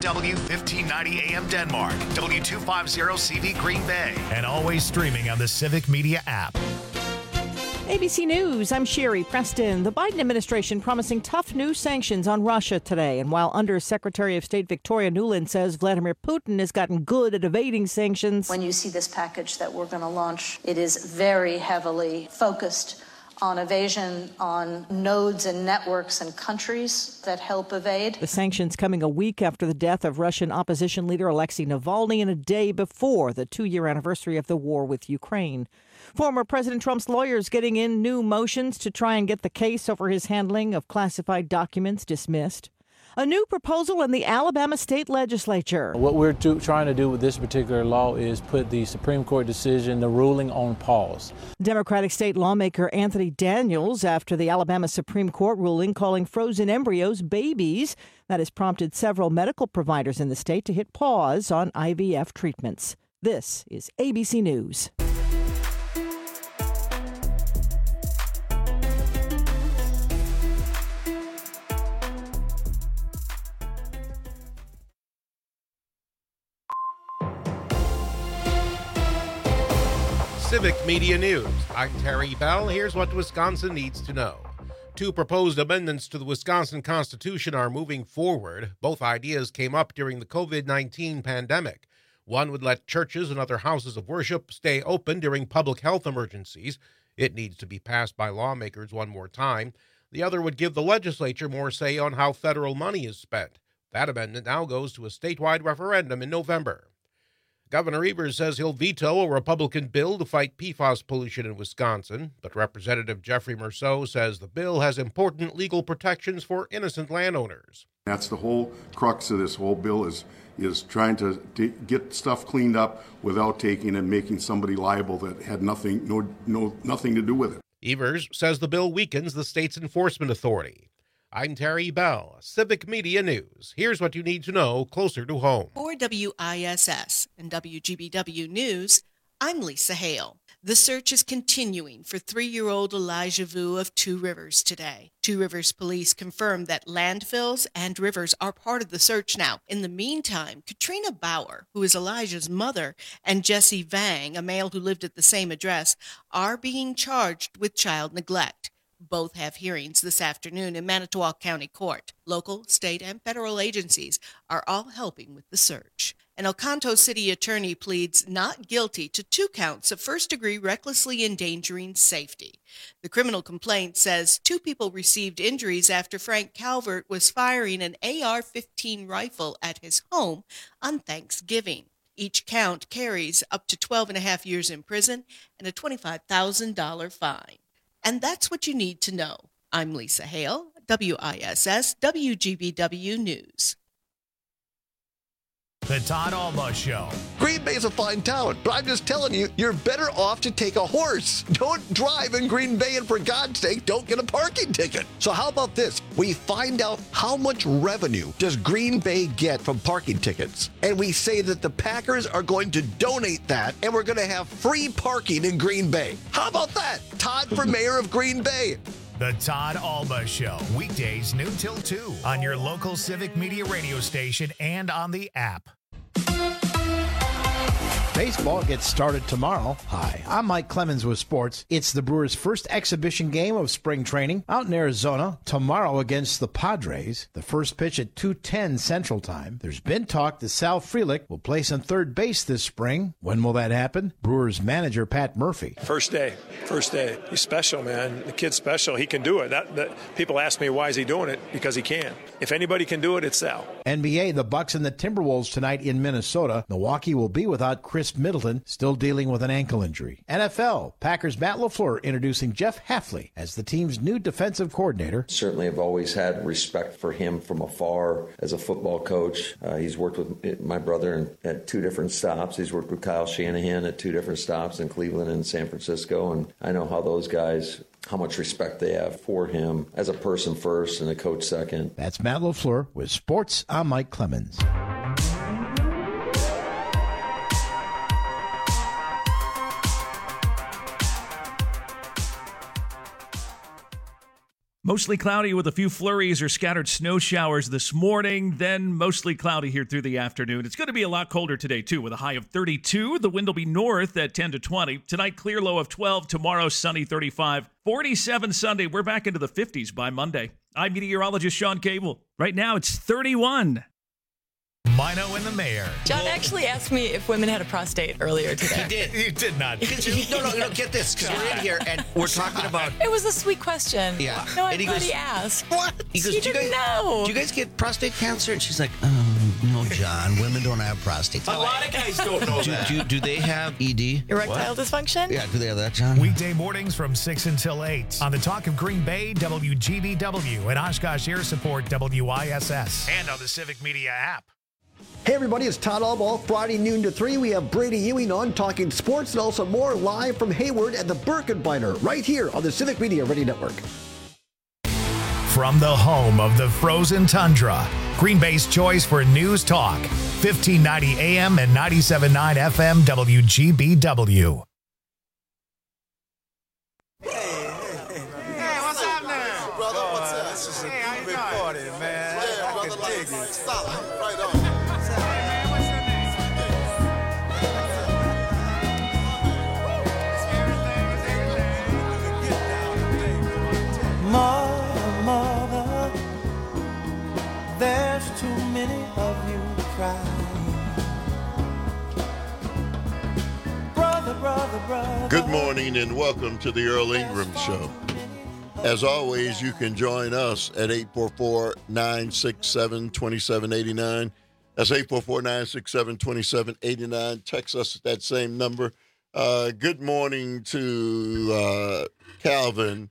KDW 1590 AM Denmark, W250CV Green Bay, and always streaming on the Civic Media app. ABC News, I'm Sherry Preston. The Biden administration promising tough new sanctions on Russia today. And while Under Secretary of State Victoria Nuland says Vladimir Putin has gotten good at evading sanctions. When you see this package that we're going to launch, it is very heavily focused on evasion, on nodes and networks and countries that help evade. The sanctions coming a week after the death of Russian opposition leader Alexei Navalny and a day before the 2-year anniversary of the war with Ukraine. Former President Trump's lawyers getting in new motions to try and get the case over his handling of classified documents dismissed. A new proposal in the Alabama state legislature. What we're trying to do with this particular law is put the Supreme Court decision, the ruling, on pause. Democratic state lawmaker Anthony Daniels after the Alabama Supreme Court ruling calling frozen embryos babies. That has prompted several medical providers in the state to hit pause on IVF treatments. This is ABC News. Civic Media News. I'm Terry Bell. Here's what Wisconsin needs to know. 2 proposed amendments to the Wisconsin Constitution are moving forward. Both ideas came up during the COVID-19 pandemic. One would let churches and other houses of worship stay open during public health emergencies. It needs to be passed by lawmakers one more time. The other would give the legislature more say on how federal money is spent. That amendment now goes to a statewide referendum in November. Governor Evers says he'll veto a Republican bill to fight PFAS pollution in Wisconsin, but Representative Jeffrey Merceau says the bill has important legal protections for innocent landowners. That's the whole crux of this whole bill is trying to get stuff cleaned up without taking and making somebody liable that had nothing to do with it. Evers says the bill weakens the state's enforcement authority. I'm Terry Bell, Civic Media News. Here's what you need to know closer to home. For WISS and WGBW News, I'm Lisa Hale. The search is continuing for 3-year-old Elijah Vu of Two Rivers today. Two Rivers police confirmed that landfills and rivers are part of the search now. In the meantime, Katrina Bauer, who is Elijah's mother, and Jesse Vang, a male who lived at the same address, are being charged with child neglect. Both have hearings this afternoon in Manitowoc County Court. Local, state, and federal agencies are all helping with the search. An Oconto City attorney pleads not guilty to 2 counts of first-degree recklessly endangering safety. The criminal complaint says 2 people received injuries after Frank Calvert was firing an AR-15 rifle at his home on Thanksgiving. Each count carries up to 12.5 years in prison and a $25,000 fine. And that's what you need to know. I'm Lisa Hale, WISS WGBW News. The Todd Alba Show. Green Bay's a fine town, but I'm just telling you, you're better off to take a horse. Don't drive in Green Bay, and for God's sake, don't get a parking ticket. So how about this? We find out how much revenue does Green Bay get from parking tickets, and we say that the Packers are going to donate that, and we're going to have free parking in Green Bay. How about that? Todd for mayor of Green Bay. The Todd Alba Show. Weekdays noon till 2 on your local Civic Media radio station and on the app. Baseball gets started tomorrow. Hi, I'm Mike Clemens with sports. It's the Brewers' first exhibition game of spring training out in Arizona tomorrow against the Padres. The first pitch at 2:10 Central Time. There's been talk that Sal Frelick will place on third base this spring. When will that happen? Brewers manager Pat Murphy. First day. He's special, man. The kid's special. He can do it. That people ask me why is he doing it? Because he can. If anybody can do it, it's Sal. NBA, the Bucks and the Timberwolves tonight in Minnesota. Milwaukee will be without Chris Middleton, still dealing with an ankle injury. NFL, Packers' Matt LaFleur introducing Jeff Hafley as the team's new defensive coordinator. Certainly have always had respect for him from afar as a football coach. He's worked with my brother at 2 different stops. He's worked with Kyle Shanahan at 2 different stops in Cleveland and San Francisco, and I know how those guys, how much respect they have for him as a person first and a coach second. That's Matt LaFleur with Sports. I'm Mike Clemens. Mostly cloudy with a few flurries or scattered snow showers this morning, then mostly cloudy here through the afternoon. It's going to be a lot colder today, too, with a high of 32. The wind will be north at 10 to 20. Tonight, clear low of 12. Tomorrow, sunny 35. 47 Sunday. We're back into the 50s by Monday. I'm meteorologist Sean Cable. Right now, it's 31. Mino and the Mayor. John actually asked me if women had a prostate earlier today. He did. You did not. No, get this, because we're in here and we're talking about... It was a sweet question. Yeah. No, And he I'm glad goes, he asked. What? He goes, You didn't know. Do you guys get prostate cancer? And she's like, oh, no, John, women don't have prostates. A lot of guys don't know that. Do they have ED? Erectile dysfunction? Yeah, do they have that, John? Weekday mornings from 6 until 8 on the Talk of Green Bay, WGBW, and Oshkosh Air Support, WISS, and on the Civic Media app. Hey everybody, it's Todd Allball. Friday noon to 3, we have Brady Ewing on talking sports and also more live from Hayward at the Birkenbeiner right here on the Civic Media Radio Network. From the home of the frozen tundra, Green Bay's choice for news talk, 1590 AM and 97.9 FM WGBW. Hey, what's up now? Brother, what's up? This is a big party, man. Yeah, I can dig it. Solid, right on. Mother, there's too many of you crying. Brother. Good morning and welcome to the Earl Ingram Show. As always, you can join us at 844-967-2789. That's 844-967-2789. Text us at that same number. Good morning to Calvin.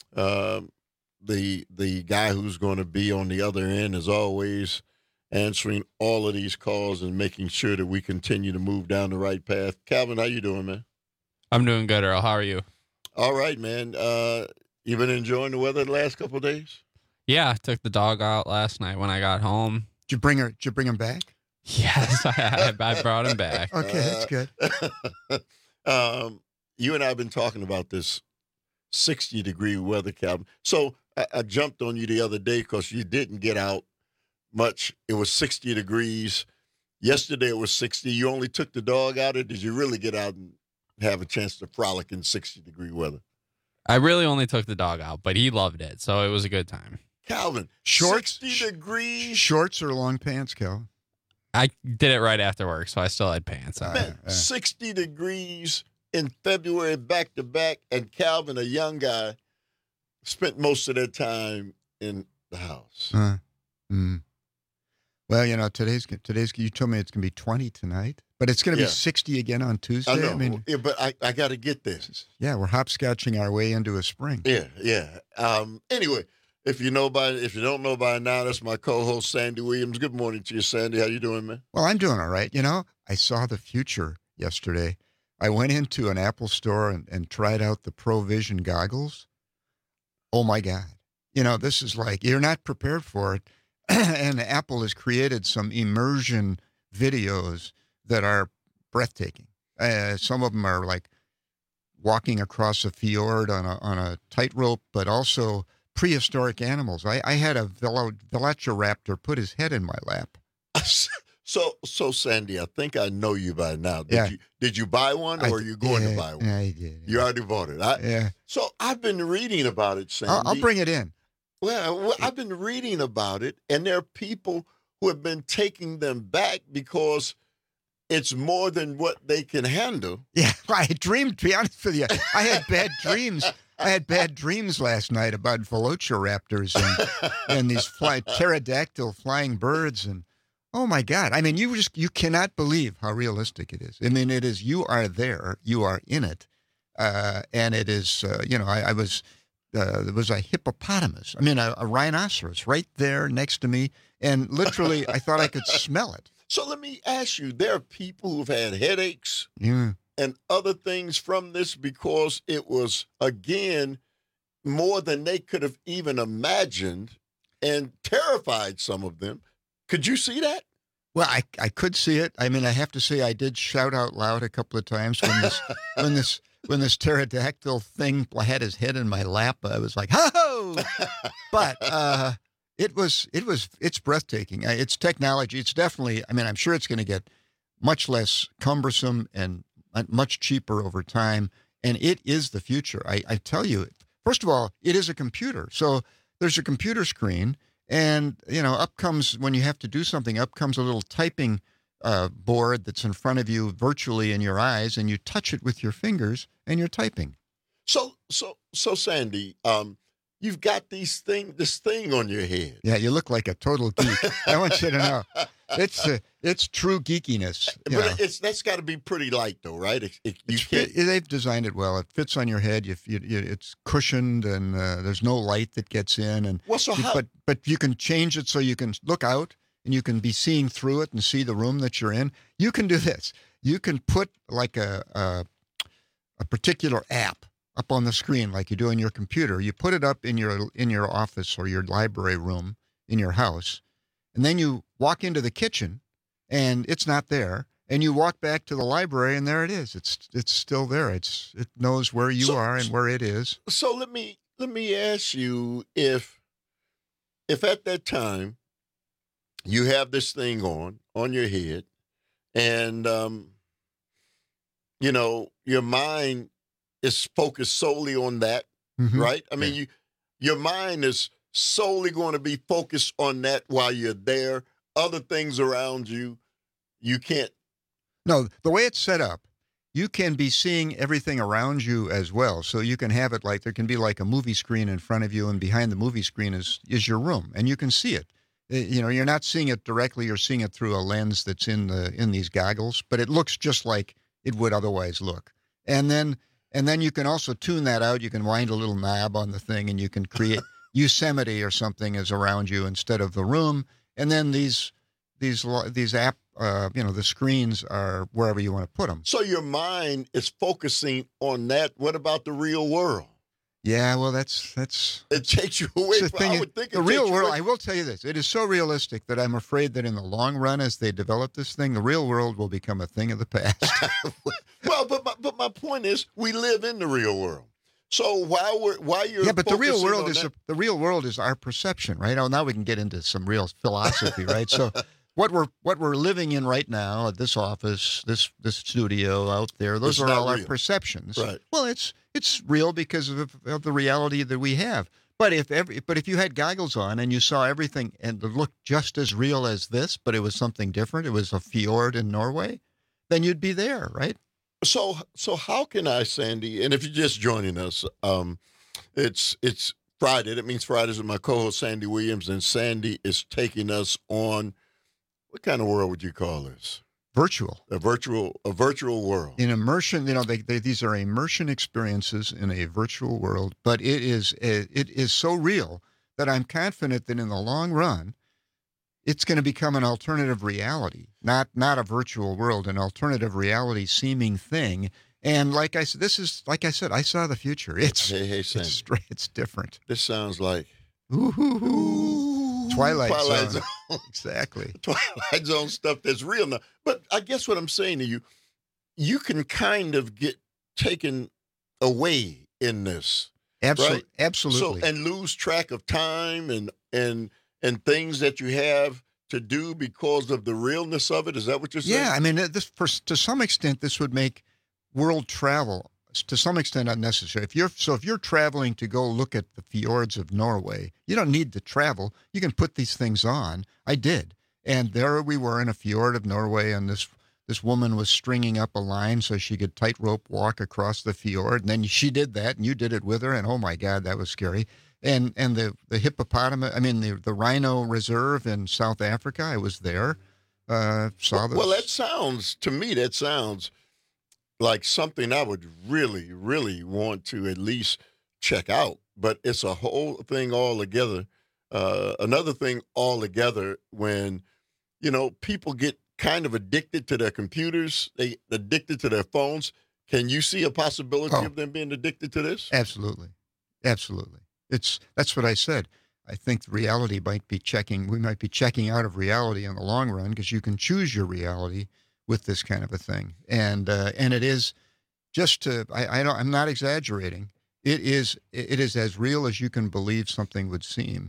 The guy who's going to be on the other end, as always, answering all of these calls and making sure that we continue to move down the right path. Calvin, how you doing, man? I'm doing good, Earl. How are you? All right, man. You been enjoying the weather the last couple of days? Yeah, I took the dog out last night when I got home. Did you bring him back? Yes, I brought him back. Okay, that's good. You and I have been talking about this 60-degree weather, Calvin. So I jumped on you the other day because you didn't get out much. It was 60 degrees. Yesterday it was 60. You only took the dog out, or did you really get out and have a chance to frolic in 60-degree weather? I really only took the dog out, but he loved it, so it was a good time. Calvin, shorts, 60 degrees. Shorts or long pants, Calvin? I did it right after work, so I still had pants on. Man, 60 degrees in February back-to-back, and Calvin, a young guy, spent most of their time in the house. Well, you know, today's. You told me it's going to be 20 tonight, but it's going to be 60 again on Tuesday. I know, but I got to get this. Yeah, we're hopscotching our way into a spring. Yeah. Anyway, if you don't know by now, that's my co-host Sandy Williams. Good morning to you, Sandy. How you doing, man? Well, I'm doing all right. You know, I saw the future yesterday. I went into an Apple store and tried out the Pro Vision goggles. Oh my God! You know, this is like you're not prepared for it. And Apple has created some immersion videos that are breathtaking. Some of them are like walking across a fjord on a tightrope, but also prehistoric animals. I had a velociraptor put his head in my lap. So Sandy, I think I know you by now. Yeah. Did you buy one, or are you going to buy one? Yeah, I did. You already bought it. Yeah. So I've been reading about it, Sandy. I'll bring it in. Well, I've been reading about it, and there are people who have been taking them back because it's more than what they can handle. Yeah, I dreamed, to be honest with you, I had bad dreams. I had bad dreams last night about velociraptors and these pterodactyl flying birds, and oh my God! I mean, you cannot believe how realistic it is. I mean, it is. You are there, you are in it, and it is. I was. There was a hippopotamus. I mean, a rhinoceros right there next to me, and literally, I thought I could smell it. So let me ask you: there are people who've had headaches and other things from this because it was, again, more than they could have even imagined, and terrified some of them. Could you see that? Well, I could see it. I mean, I have to say I did shout out loud a couple of times when this pterodactyl thing had his head in my lap. I was like, ho! whoa. But it's breathtaking. It's technology. It's definitely, I mean, I'm sure it's going to get much less cumbersome and much cheaper over time. And it is the future. I tell you, first of all, it is a computer. So there's a computer screen, and, up comes, when you have to do something, up comes a little typing board that's in front of you virtually in your eyes, and you touch it with your fingers and you're typing. So Sandy, you've got this thing on your head. Yeah, you look like a total geek. I want you to know. It's true geekiness. But that's got to be pretty light, though, right? They've designed it well. It fits on your head. It's cushioned, and there's no light that gets in. And but you can change it so you can look out and you can be seeing through it and see the room that you're in. You can do this. You can put like a particular app up on the screen, like you do on your computer. You put it up in your office or your library room in your house, and then you walk into the kitchen, and it's not there. And you walk back to the library, and there it is. It's still there. It knows where you are and where it is. So let me ask you, if at that time you have this thing on your head, and your mind is focused solely on that, right? I mean, your mind is solely going to be focused on that while you're there. Other things around you, you can't. No, the way it's set up, you can be seeing everything around you as well. So you can have it like there can be like a movie screen in front of you, and behind the movie screen is your room, and you can see it. You're not seeing it directly. You're seeing it through a lens that's in these goggles, but it looks just like it would otherwise look. And then you can also tune that out. You can wind a little knob on the thing, and you can create Yosemite or something is around you instead of the room. And then these app, the screens are wherever you want to put them. So your mind is focusing on that. What about the real world? Yeah, well, that's it takes you away from. I would think the real world. I will tell you this: it is so realistic that I'm afraid that in the long run, as they develop this thing, the real world will become a thing of the past. Well, but my point is, we live in the real world. So while you're but the real world is our perception, right? Oh, now we can get into some real philosophy, right? So what we're living in right now at this office, this studio out there, those are all our perceptions. Right. Well, it's real because of the reality that we have. But if you had goggles on and you saw everything and it looked just as real as this, but it was something different, it was a fjord in Norway, then you'd be there, right? So how can I, Sandy, and if you're just joining us, it's Friday. That means Fridays with my co-host, Sandy Williams, and Sandy is taking us on, what kind of world would you call this? Virtual. A virtual world. In immersion, these are immersion experiences in a virtual world, but it is so real that I'm confident that in the long run, it's going to become an alternative reality, not a virtual world, an alternative reality seeming thing. And like I said, I saw the future. Hey, Sandy. It's different. This sounds like Twilight Zone. Exactly. Twilight Zone stuff that's real now. But I guess what I'm saying to you, you can kind of get taken away in this. Absolutely. Right? Absolutely. So, and lose track of time and things that you have to do because of the realness of it. Is that what you're saying? Yeah, I mean, to some extent, this would make world travel to some extent unnecessary. If you're traveling to go look at the fjords of Norway, you don't need to travel. You can put these things on. I did, and there we were in a fjord of Norway, and this woman was stringing up a line so she could tightrope walk across the fjord, and then she did that, and you did it with her, and oh my God, that was scary. And the hippopotamus, the rhino reserve in South Africa, I was there. Saw this. Well, that sounds like something I would really, really want to at least check out. But it's a whole thing altogether. Another thing altogether when, people get kind of addicted to their computers, they addicted to their phones. Can you see a possibility of them being addicted to this? Absolutely. Absolutely. That's what I said. I think reality we might be checking out of reality in the long run because you can choose your reality with this kind of a thing. And it is I'm not exaggerating. It is as real as you can believe something would seem.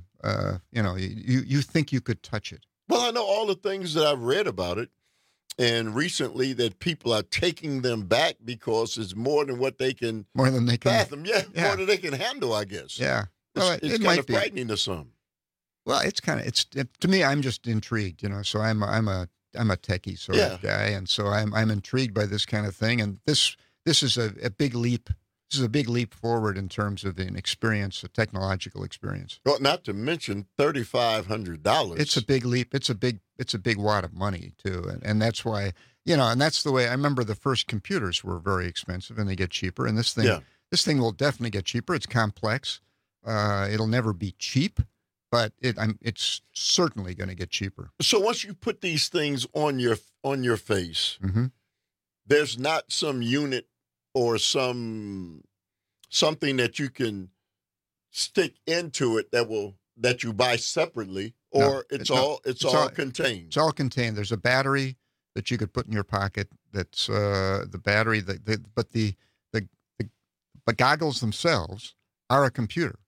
You think you could touch it. Well, I know all the things that I've read about it, and recently that people are taking them back because it's more than what they can fathom. Yeah, more than they can handle, I guess. Yeah. Well, It it's might kind of be. frightening to some. Well, to me, I'm just intrigued, so I'm a techie sort of guy, and so I'm intrigued by this kind of thing, and this is a big leap. This is a big leap forward in terms of an experience, a technological experience. Well, not to mention $3,500. It's a big leap. It's a big wad of money too, and that's why and that's the way I remember the first computers were very expensive, and they get cheaper. And this thing will definitely get cheaper. It's complex. It'll never be cheap, but it's certainly going to get cheaper. So once you put these things on your face, there's not some unit or something that you can stick into it that you buy separately, or it's all contained. It's all contained. There's a battery that you could put in your pocket. That's the battery. But the goggles themselves are a computer.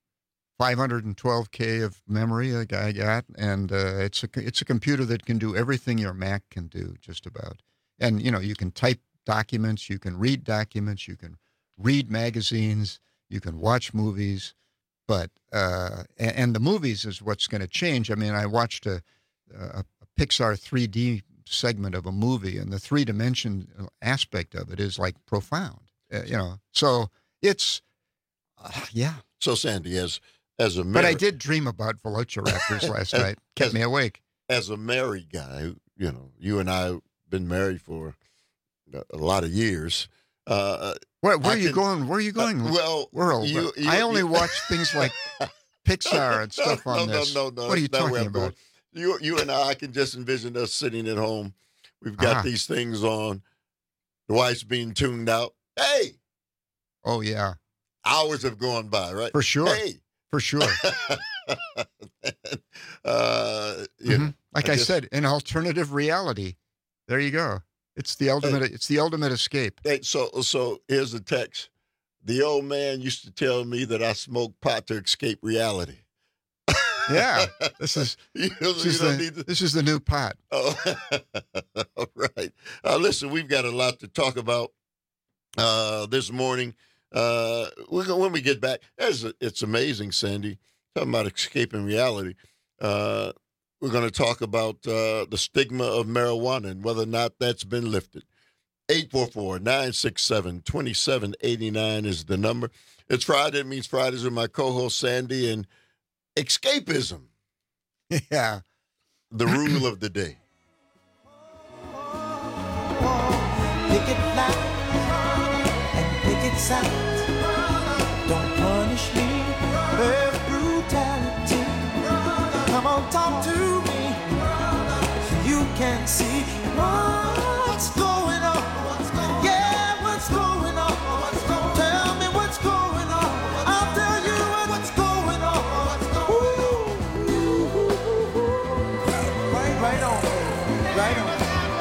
512K of memory I got, and it's a computer that can do everything your Mac can do, just about. And you can type documents, you can read documents, you can read magazines, you can watch movies, but and the movies is what's going to change. I mean, I watched a Pixar 3D segment of a movie, and the three-dimension aspect of it is like profound, So it's So Sandy, as a but I did dream about velociraptors last night. Kept me awake. As a married guy, you and I have been married for a lot of years. Where are you going? Where are you going? World. I only watch things like Pixar and stuff on this. No. What are you talking about? You and I can just envision us sitting at home. We've got these things on. The wife's being tuned out. Hey. Oh yeah. Hours have gone by, right? For sure. Hey. For sure. Like I said, an alternative reality. There you go. It's the ultimate. It's the ultimate escape. Hey, so here's the text. The old man used to tell me that I smoked pot to escape reality. Yeah, this is the new pot. Oh, all right. Listen, we've got a lot to talk about this morning. When we get back, it's amazing, Sandy. Talking about escaping reality. We're going to talk about the stigma of marijuana and whether or not that's been lifted. 844-967-2789 is the number. It's Friday. It means Fridays with my co-host Sandy, and escapism. Yeah. The rule of the day. Pick it loud and pick it sound. Don't punish me with brutality. Come on, talk to me. You can see what's going on. Yeah, what's going on? Tell me what's going on. I'll tell you what's going on. Right on. Right on.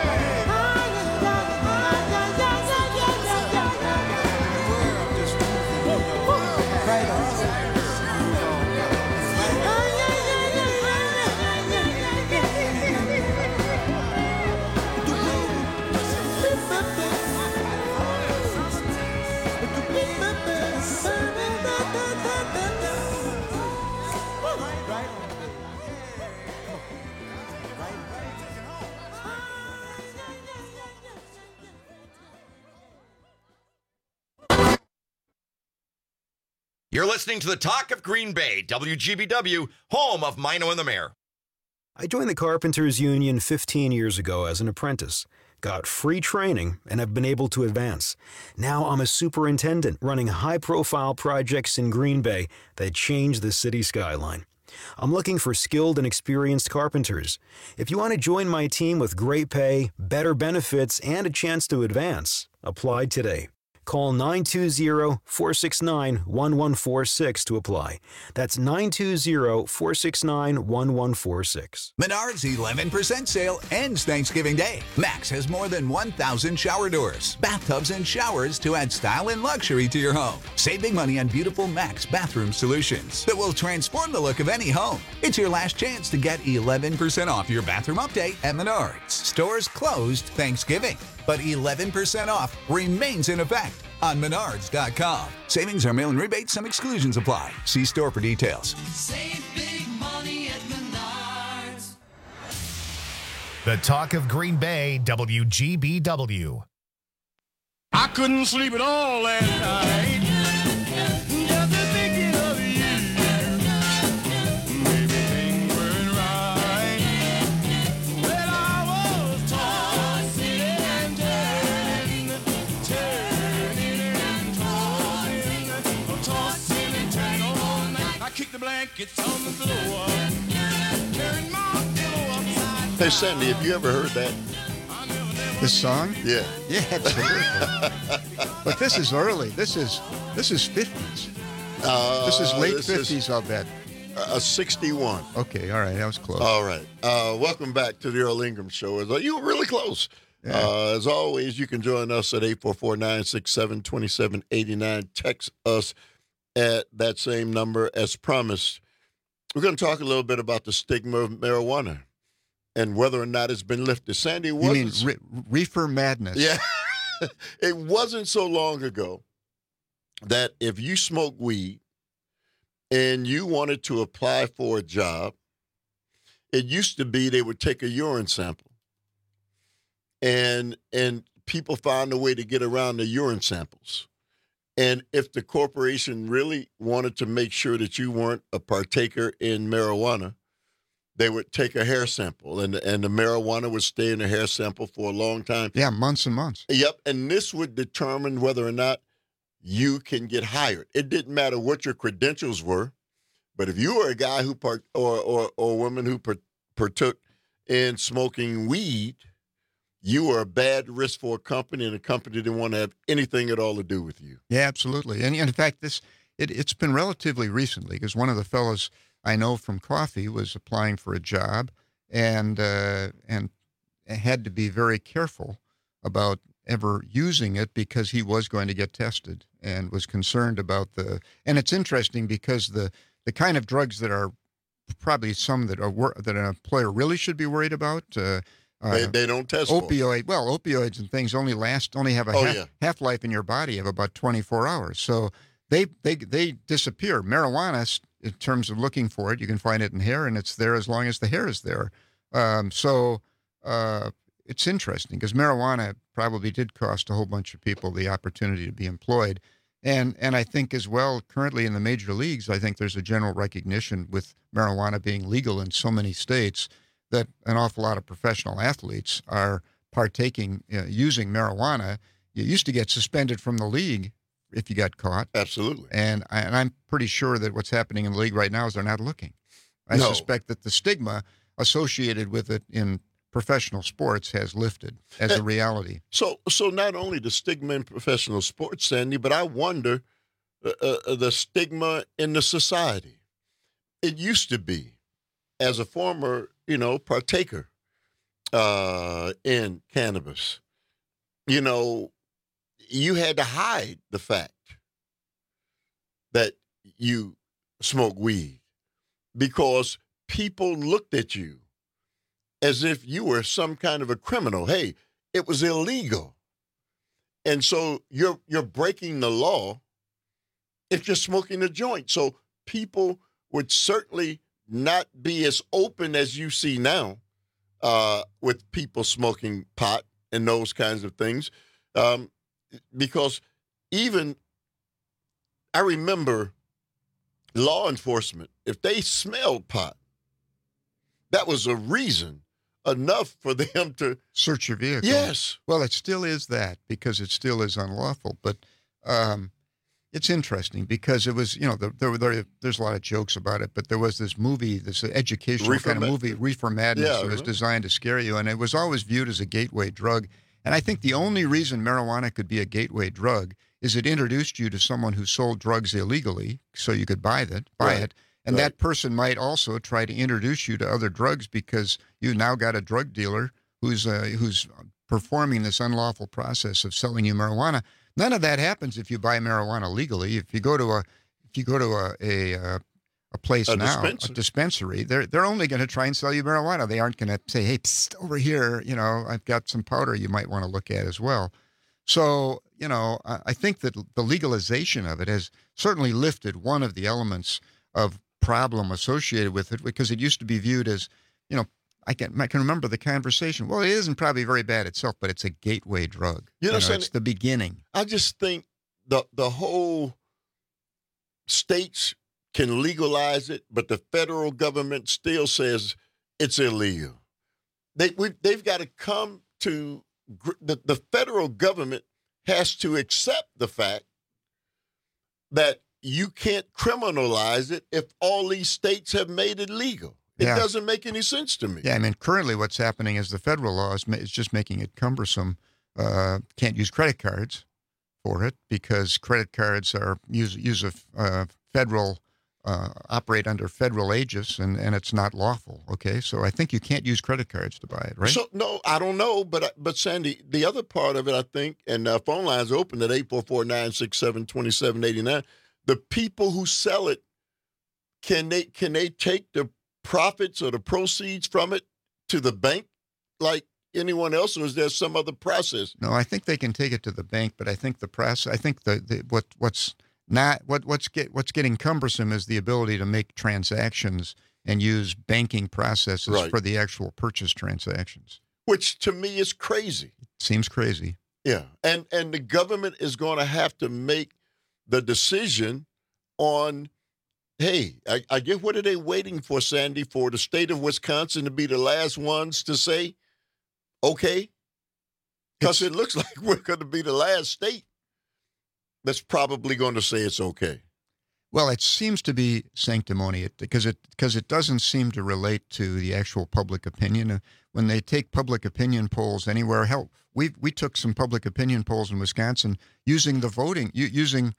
You're listening to the Talk of Green Bay, WGBW, home of Mino and the Mayor. I joined the Carpenters Union 15 years ago as an apprentice, got free training, and have been able to advance. Now I'm a superintendent running high-profile projects in Green Bay that change the city skyline. I'm looking for skilled and experienced carpenters. If you want to join my team with great pay, better benefits, and a chance to advance, apply today. Call 920-469-1146 to apply. That's 920-469-1146. Menards 11% sale ends Thanksgiving Day. Max has more than 1,000 shower doors, bathtubs, and showers to add style and luxury to your home. Save big money on beautiful Max bathroom solutions that will transform the look of any home. It's your last chance to get 11% off your bathroom update at Menards. Stores closed Thanksgiving, but 11% off remains in effect on Menards.com. Savings are mail and rebates. Some exclusions apply. See store for details. Save big money at Menards. The talk of Green Bay, WGBW. I couldn't sleep at all last night. Just thinking of you. Maybe things weren't right. Well, I was tossing and turning all night. I kicked the blankets on the floor. Turned my pillow upside down. Hey, Sandy, have you ever heard that? This song? Yeah. Yeah, absolutely. But this is early. This is 50s. This is late 50s, I'll bet. 61. Okay, all right, that was close. All right. Welcome back to the Earl Ingram Show. You were really close. Yeah. As always, you can join us at 844-967-2789. Text us at that same number as promised. We're going to talk a little bit about the stigma of marijuana and whether or not it's been lifted. Sandy, You mean reefer madness? Yeah. It wasn't so long ago that if you smoke weed and you wanted to apply for a job, it used to be they would take a urine sample. And people found a way to get around the urine samples. And if the corporation really wanted to make sure that you weren't a partaker in marijuana, they would take a hair sample, and the marijuana would stay in the hair sample for a long time. Yeah, months and months. Yep, and this would determine whether or not you can get hired. It didn't matter what your credentials were, but if you were a guy who or a woman who partook in smoking weed, you were a bad risk for a company, and the company didn't want to have anything at all to do with you. Yeah, absolutely. And in fact, it's been relatively recently, because one of the fellows I know from coffee was applying for a job and had to be very careful about ever using it because he was going to get tested and was concerned about and it's interesting because the kind of drugs that are probably some that an employer really should be worried about. They don't test for. Opioids and things only have a half-life in your body of about 24 hours. So they disappear. Marijuana, in terms of looking for it, you can find it in hair, and it's there as long as the hair is there. It's interesting because marijuana probably did cost a whole bunch of people the opportunity to be employed. And I think as well, currently in the major leagues, I think there's a general recognition with marijuana being legal in so many states that an awful lot of professional athletes are partaking, using marijuana. You used to get suspended from the league if you got caught. Absolutely. And I'm pretty sure that what's happening in the league right now is they're not looking. I suspect that the stigma associated with it in professional sports has lifted as a reality. So not only the stigma in professional sports, Sandy, but I wonder the stigma in the society. It used to be, as a former, partaker in cannabis, you had to hide the fact that you smoke weed because people looked at you as if you were some kind of a criminal. Hey, it was illegal. And so you're breaking the law if you're smoking a joint. So people would certainly not be as open as you see now with people smoking pot and those kinds of things. Because even I remember law enforcement, if they smelled pot, that was a reason enough for them to search your vehicle. Yes. Well, it still is that because it still is unlawful. But it's interesting because it was, there's a lot of jokes about it, but there was this movie, this educational kind of movie, Reefer Madness, that was designed to scare you. And it was always viewed as a gateway drug. And I think the only reason marijuana could be a gateway drug is it introduced you to someone who sold drugs illegally so you could buy it. And that person might also try to introduce you to other drugs because you now got a drug dealer who's performing this unlawful process of selling you marijuana. None of that happens if you buy marijuana legally. If you go to a place now, a dispensary, they're only going to try and sell you marijuana. They aren't going to say, "Hey, psst, over here, I've got some powder you might want to look at as well." So, I think that the legalization of it has certainly lifted one of the elements of problem associated with it, because it used to be viewed as, I can remember the conversation. Well, it isn't probably very bad itself, but it's a gateway drug. It's the beginning. I just think the whole states can legalize it, but the federal government still says it's illegal. They've got to come to the federal government has to accept the fact that you can't criminalize it if all these states have made it legal. It doesn't make any sense to me. Yeah, currently what's happening is the federal law is just making it cumbersome. Can't use credit cards for it because credit cards are use a federal operate under federal aegis, and it's not lawful. Okay, so I think you can't use credit cards to buy it, right? So no, I don't know, but Sandy, the other part of it, I think, and phone lines open at 844-967-2789. The people who sell it, can they take the profits or the proceeds from it to the bank like anyone else, or is there some other process? No, I think they can take it to the bank, but I think the process. I think what's getting cumbersome is the ability to make transactions and use banking processes for the actual purchase transactions, which to me is crazy. Seems crazy. Yeah, and the government is going to have to make the decision on, hey, I get, what are they waiting for, Sandy, for the state of Wisconsin to be the last ones to say, okay? Because it looks like we're going to be the last state that's probably going to say it's okay. Well, it seems to be sanctimony because it doesn't seem to relate to the actual public opinion. When they take public opinion polls anywhere, hell, we took some public opinion polls in Wisconsin using the voting, using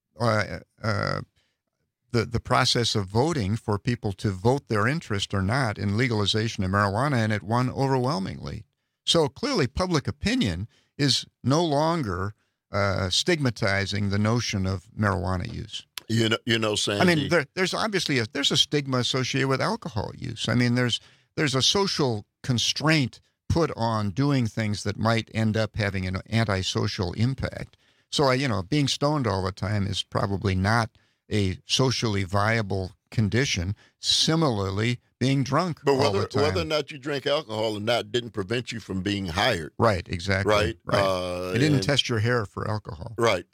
the process of voting for people to vote their interest or not in legalization of marijuana, and it won overwhelmingly. So clearly, public opinion is no longer stigmatizing the notion of marijuana use. Sandy. There's obviously there's a stigma associated with alcohol use. There's a social constraint put on doing things that might end up having an antisocial impact. So, being stoned all the time is probably not a socially viable condition. Similarly, being drunk all the time. Whether or not you drink alcohol or not didn't prevent you from being hired. Right, exactly. Right. It didn't test your hair for alcohol. Right.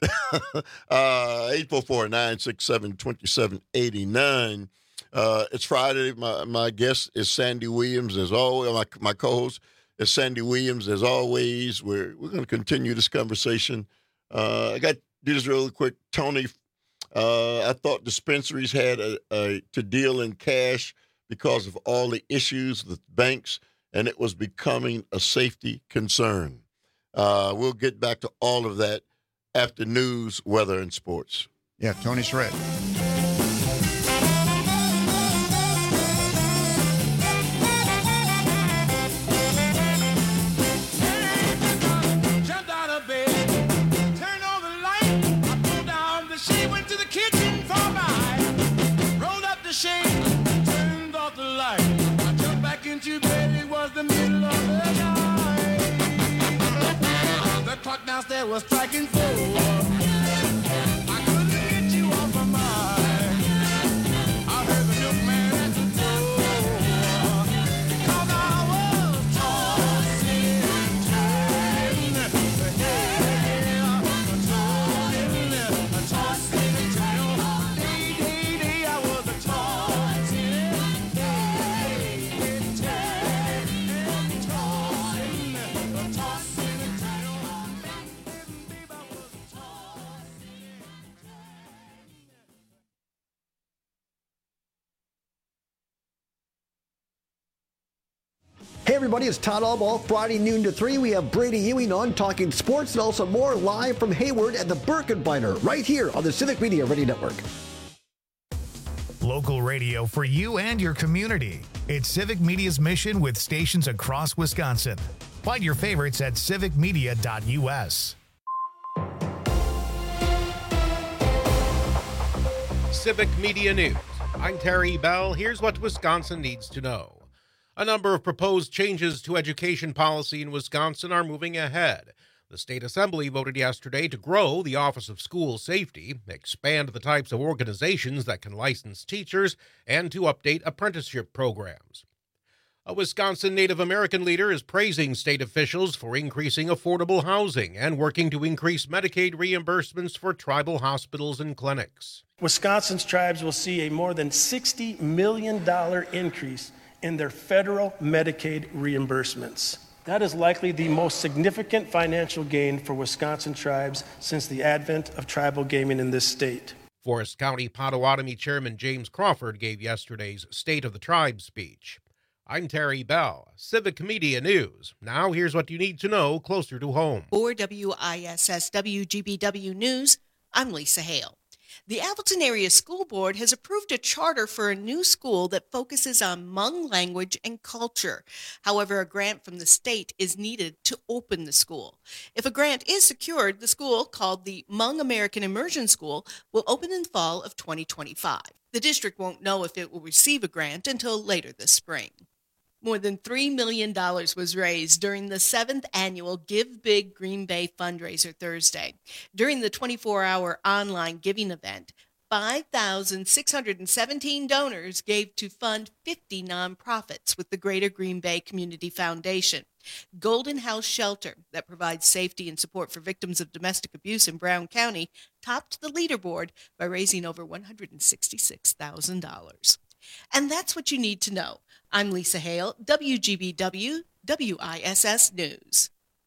844-967-2789. It's Friday. My guest is Sandy Williams, as always. My co-host is Sandy Williams, as always. We're going to continue this conversation. I got to do this really quick. Tony, I thought dispensaries had to deal in cash because of all the issues with banks, and it was becoming a safety concern. We'll get back to all of that after news, weather, and sports. Yeah, Tony's right. Downstairs was striking four. I couldn't get you off my mind. I heard the milkman at the door. Because I was tossing and turning. Tossing and turning. Day, I was a tossing and turning. Tossing and turning. Hey everybody, it's Todd Albaugh. Friday noon to 3, we have Brady Ewing on talking sports and also more live from Hayward at the Birkenbeiner right here on the Civic Media Radio Network. Local radio for you and your community. It's Civic Media's mission with stations across Wisconsin. Find your favorites at civicmedia.us. Civic Media News. I'm Terry Bell. Here's what Wisconsin needs to know. A number of proposed changes to education policy in Wisconsin are moving ahead. The State Assembly voted yesterday to grow the Office of School Safety, expand the types of organizations that can license teachers, and to update apprenticeship programs. A Wisconsin Native American leader is praising state officials for increasing affordable housing and working to increase Medicaid reimbursements for tribal hospitals and clinics. Wisconsin's tribes will see a more than $60 million increase in their federal Medicaid reimbursements. That is likely the most significant financial gain for Wisconsin tribes since the advent of tribal gaming in this state. Forest County Potawatomi Chairman James Crawford gave yesterday's State of the Tribe speech. I'm Terry Bell, Civic Media News. Now here's what you need to know closer to home. For WISS WGBW News, I'm Lisa Hale. The Appleton Area School Board has approved a charter for a new school that focuses on Hmong language and culture. However, a grant from the state is needed to open the school. If a grant is secured, the school, called the Hmong American Immersion School, will open in fall of 2025. The district won't know if it will receive a grant until later this spring. More than $3 million was raised during the 7th annual Give Big Green Bay fundraiser Thursday. During the 24-hour online giving event, 5,617 donors gave to fund 50 nonprofits with the Greater Green Bay Community Foundation. Golden House Shelter, that provides safety and support for victims of domestic abuse in Brown County, topped the leaderboard by raising over $166,000. And that's what you need to know. I'm Lisa Hale, WGBW WISS News.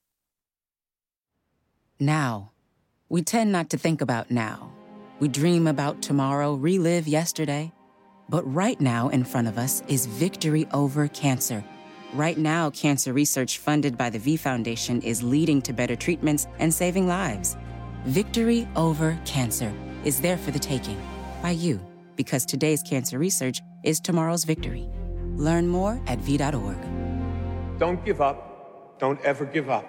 Now. We tend not to think about now. We dream about tomorrow, relive yesterday. But right now in front of us is victory over cancer. Right now, cancer research funded by the V Foundation is leading to better treatments and saving lives. Victory over cancer is there for the taking by you, because today's cancer research is tomorrow's victory. Learn more at v.org. Don't give up. Don't ever give up.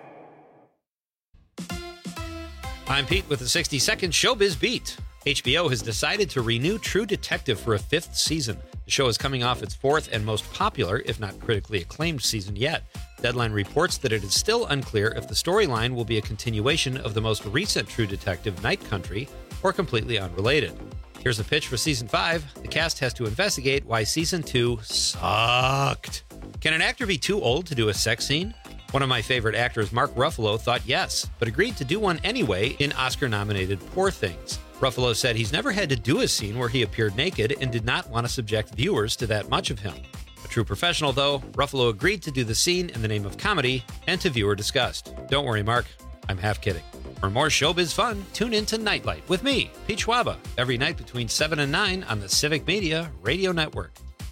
I'm Pete with the 60-second Showbiz Beat. HBO has decided to renew True Detective for a 5th season. The show is coming off its 4th and most popular, if not critically acclaimed, season yet. Deadline reports that it is still unclear if the storyline will be a continuation of the most recent True Detective, Night Country, or completely unrelated. Here's a pitch for Season 5. The cast has to investigate why Season 2 sucked. Can an actor be too old to do a sex scene? One of my favorite actors, Mark Ruffalo, thought yes, but agreed to do one anyway in Oscar-nominated Poor Things. Ruffalo said he's never had to do a scene where he appeared naked and did not want to subject viewers to that much of him. A true professional, though, Ruffalo agreed to do the scene in the name of comedy and to viewer disgust. Don't worry, Mark. I'm half kidding. For more showbiz fun, tune in to Nightlight with me, Pete Schwaba, every night between 7 and 9 on the Civic Media Radio Network.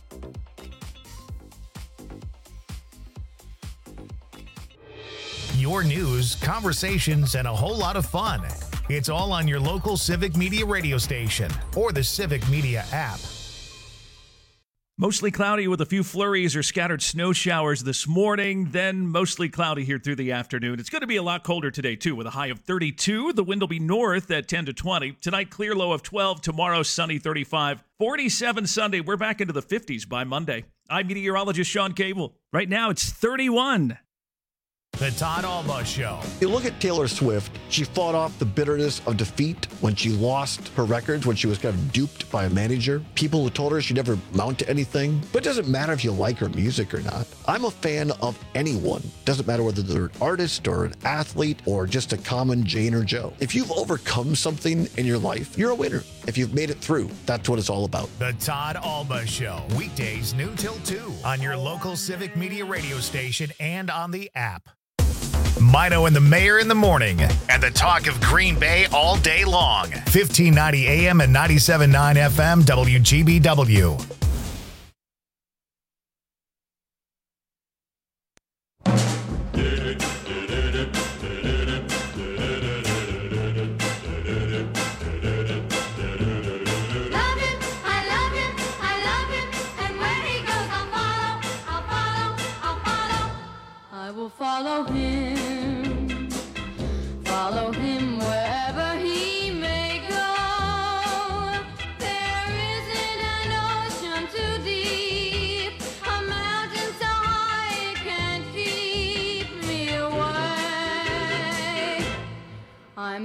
Your news, conversations, and a whole lot of fun. It's all on your local Civic Media radio station or the Civic Media app. Mostly cloudy with a few flurries or scattered snow showers this morning, then mostly cloudy here through the afternoon. It's going to be a lot colder today, too, with a high of 32. The wind will be north at 10 to 20. Tonight, clear low of 12. Tomorrow, sunny 35. 47 Sunday. We're back into the 50s by Monday. I'm meteorologist Sean Cable. Right now, it's 31. The Todd Albaugh Show. You look at Taylor Swift, she fought off the bitterness of defeat when she lost her records, when she was kind of duped by a manager. People who told her she'd never amount to anything. But it doesn't matter if you like her music or not. I'm a fan of anyone. Doesn't matter whether they're an artist or an athlete or just a common Jane or Joe. If you've overcome something in your life, you're a winner. If you've made it through, that's what it's all about. The Todd Albaugh Show. Weekdays noon till 2 on your local Civic Media radio station and on the app. Mino and the Mayor in the morning, and the talk of Green Bay all day long. 1590 AM and 97.9 FM WGBW.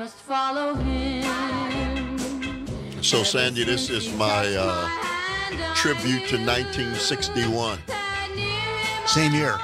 must follow him. So, Sandy, this is my tribute to 1961. Same year.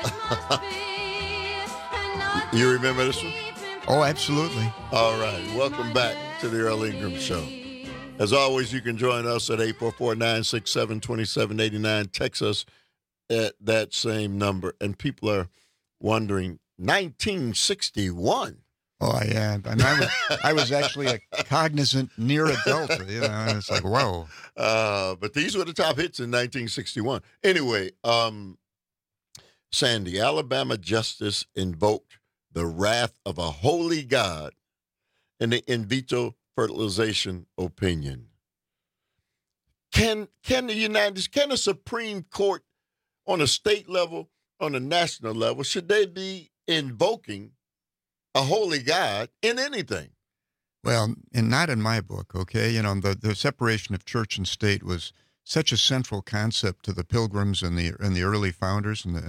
You remember this one? Oh, absolutely. All right. Welcome back to the Earl Ingram Show. As always, you can join us at 844-967-2789. Text us at that same number. And people are wondering, 1961? Oh, yeah. And I was actually a cognizant near adult. You know, it's like, whoa. But these were the top hits in 1961. Anyway, Sandy, Alabama justice invoked the wrath of a holy God in the in vitro fertilization opinion. Can the Supreme Court on a state level, on a national level, should they be invoking a holy God in anything? Well, and not in my book, okay? You know, the separation of church and state was such a central concept to the Pilgrims and the early founders, and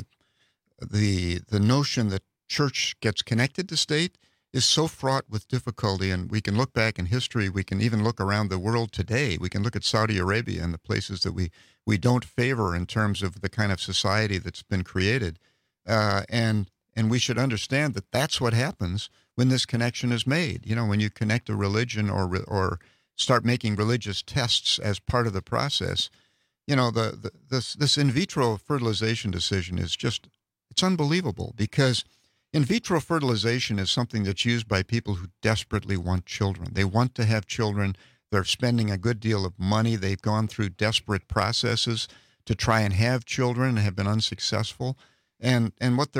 the notion that church gets connected to state is so fraught with difficulty. And we can look back in history. We can even look around the world today. We can look at Saudi Arabia and the places that we don't favor in terms of the kind of society that's been created. And we should understand that that's what happens when this connection is made. You know, when you connect a religion or start making religious tests as part of the process, you know, this in vitro fertilization decision is just, it's unbelievable, because in vitro fertilization is something that's used by people who desperately want children. They want to have children. They're spending a good deal of money. They've gone through desperate processes to try and have children and have been unsuccessful. And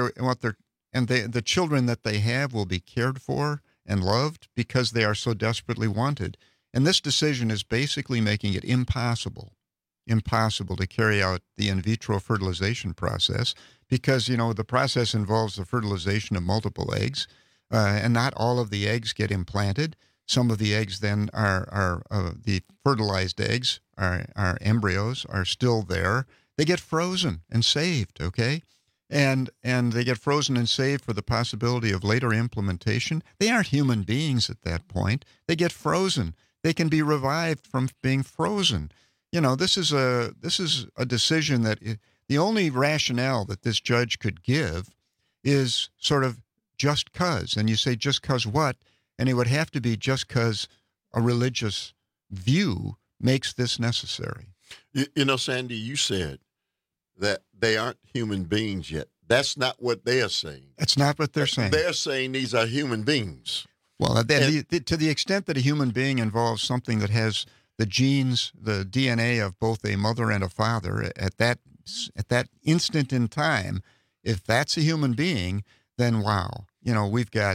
the children that they have will be cared for and loved because they are so desperately wanted. And this decision is basically making it impossible to carry out the in vitro fertilization process, because, you know, the process involves the fertilization of multiple eggs, and not all of the eggs get implanted. Some of the eggs then are the fertilized eggs, our embryos, are still there. They get frozen and saved, okay? And they get frozen and saved for the possibility of later implementation. They aren't human beings at that point. They get frozen. They can be revived from being frozen. You know, this is a decision that the only rationale that this judge could give is sort of just 'cause. And you say, just 'cause what? And it would have to be just 'cause a religious view makes this necessary. You know, Sandy, you said that they aren't human beings yet. That's not what they are saying. That's not what they're saying. They're saying these are human beings. Well, to the extent that a human being involves something that has the genes, the DNA of both a mother and a father, at that instant in time, if that's a human being, then wow, you know, we've got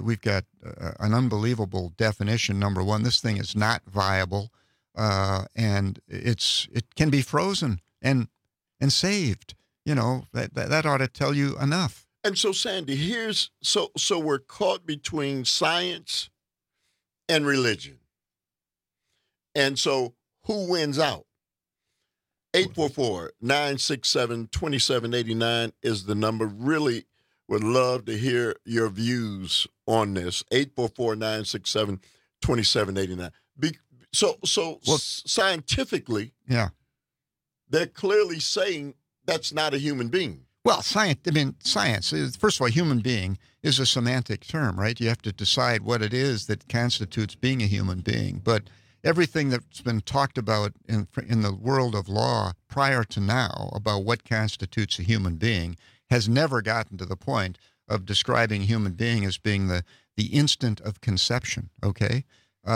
an unbelievable definition. Number one, this thing is not viable, and it can be frozen and saved. You know, that ought to tell you enough. And so, Sandy, so we're caught between science and religion. And so who wins out? 844-967-2789 is the number. Really would love to hear your views on this. 844-967-2789. So scientifically, yeah, they're clearly saying that's not a human being. Well, science, first of all, human being is a semantic term, right? You have to decide what it is that constitutes being a human being. But everything that's been talked about in the world of law prior to now about what constitutes a human being has never gotten to the point of describing a human being as being the instant of conception, okay?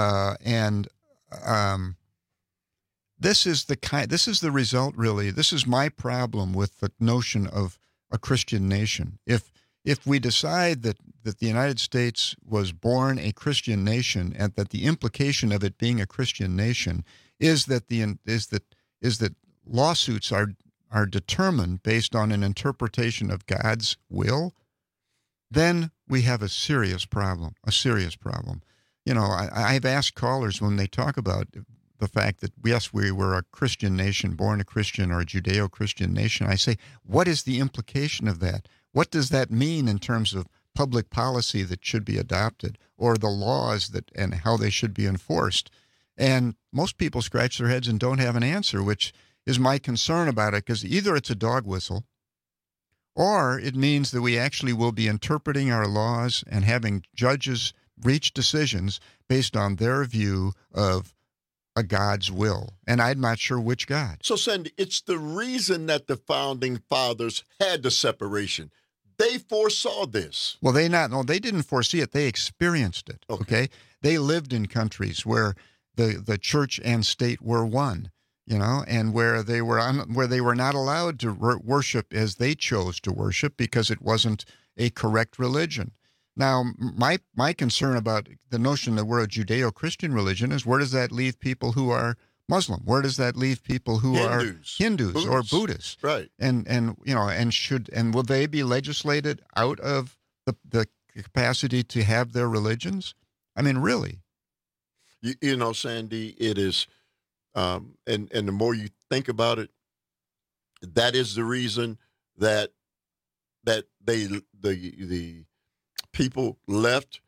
This is the result, really. This is my problem with the notion of a Christian nation. If we decide that the United States was born a Christian nation, and that the implication of it being a Christian nation is that lawsuits are determined based on an interpretation of God's will, then we have a serious problem. You know, I've asked callers when they talk about the fact that, yes, we were a Christian nation, born a Christian or a Judeo-Christian nation. I say, what is the implication of that? What does that mean in terms of public policy that should be adopted, or the laws that and how they should be enforced. And most people scratch their heads and don't have an answer, which is my concern about it, because either it's a dog whistle, or it means that we actually will be interpreting our laws and having judges reach decisions based on their view of a God's will. And I'm not sure which God. So, Sandy, it's the reason that the founding fathers had the separation. They foresaw this. Well, they didn't foresee it. They experienced it. Okay. They lived in countries where the church and state were one, and where they were not allowed to worship as they chose to worship because it wasn't a correct religion. Now, my concern about the notion that we're a Judeo-Christian religion is, where does that leave people who are Muslim? Where does that leave people who are Hindus or Buddhists? Right. And will they be legislated out of the capacity to have their religions? I mean, really? Sandy, it is, and the more you think about it, that is the reason that the people left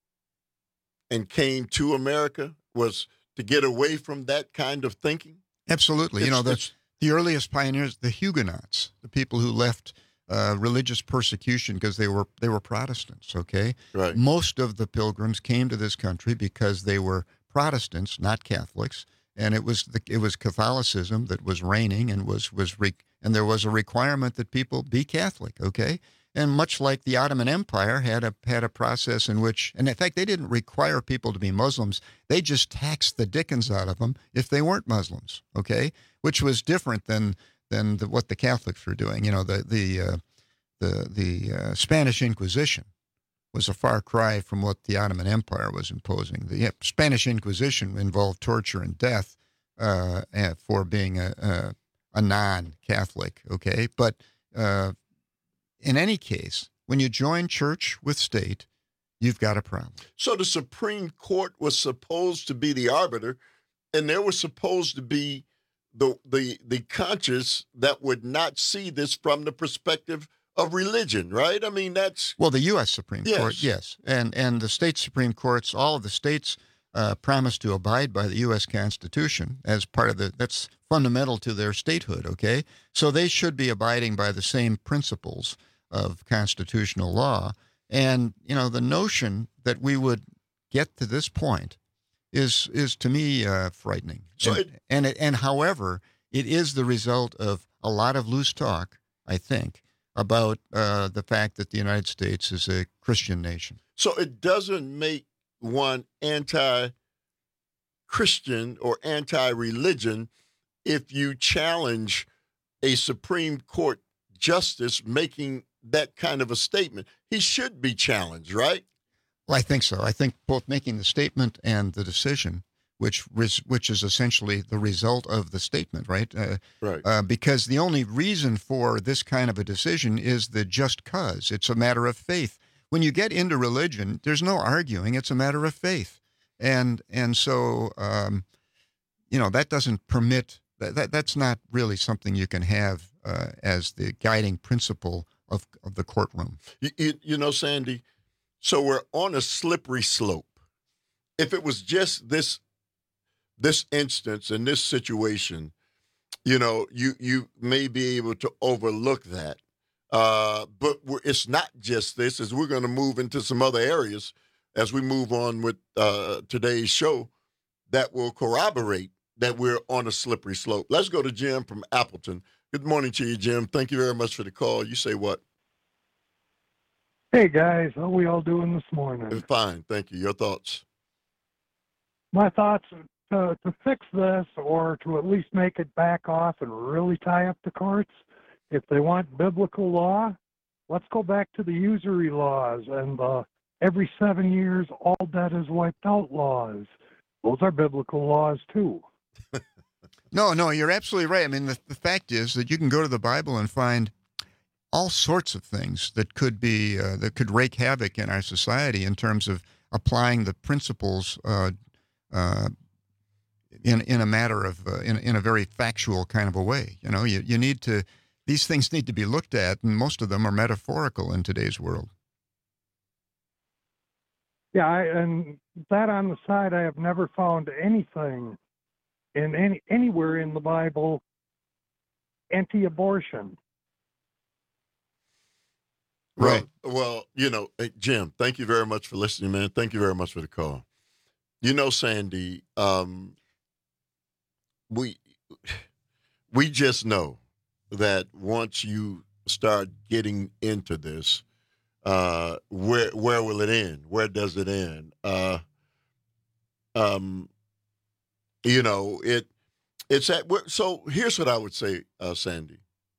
and came to America, was to get away from that kind of thinking. Absolutely. The earliest pioneers, the Huguenots, the people who left religious persecution because they were Protestants. Okay. Right. Most of the pilgrims came to this country because they were Protestants, not Catholics, and it was Catholicism that was reigning, and and there was a requirement that people be Catholic. Okay. And much like the Ottoman Empire had a process in which, and in fact, they didn't require people to be Muslims. They just taxed the dickens out of them if they weren't Muslims. Okay, which was different than what the Catholics were doing. The Spanish Inquisition was a far cry from what the Ottoman Empire was imposing. The Spanish Inquisition involved torture and death for being a non-Catholic. Okay, but in any case, when you join church with state, you've got a problem. So the Supreme Court was supposed to be the arbiter, and there was supposed to be the conscience that would not see this from the perspective of religion, right? I mean, that's... Well, the U.S. Supreme Court, yes. And the state Supreme Courts, all of the states promised to abide by the U.S. Constitution as part of that's fundamental to their statehood, okay? So they should be abiding by the same principles of constitutional law. And, the notion that we would get to this point is to me frightening. So however, it is the result of a lot of loose talk, I think, about the fact that the United States is a Christian nation. So it doesn't make one anti-Christian or anti-religion if you challenge a Supreme Court justice making that kind of a statement. He should be challenged, right? Well, I think so. I think both making the statement and the decision, which is essentially the result of the statement, right? Right. Because the only reason for this kind of a decision is the just cause. It's a matter of faith. When you get into religion, there's no arguing. It's a matter of faith. And so, that doesn't permit, that's not really something you can have as the guiding principle of the courtroom. Sandy, so we're on a slippery slope. If it was just this instance and this situation, you may be able to overlook that. But it's not just this, as we're going to move into some other areas as we move on with today's show that will corroborate that we're on a slippery slope. Let's go to Jim from Appleton. Good morning to you, Jim. Thank you very much for the call. You say what? Hey, guys. How are we all doing this morning? Fine. Thank you. Your thoughts? My thoughts to fix this, or to at least make it back off and really tie up the courts, if they want biblical law, let's go back to the usury laws and every 7 years all debt is wiped out laws. Those are biblical laws, too. No, you're absolutely right. I mean, the fact is that you can go to the Bible and find all sorts of things that could be that could wreak havoc in our society in terms of applying the principles in a matter of in a very factual kind of a way. You need to, these things need to be looked at, and most of them are metaphorical in today's world. and that on the side, I have never found anything anywhere in the Bible anti-abortion. Right. Well, hey, Jim, thank you very much for listening, man. Thank you very much for the call. Sandy, we just know that once you start getting into this, where will it end? Where does it end? It's at. So here's what I would say, Sandy.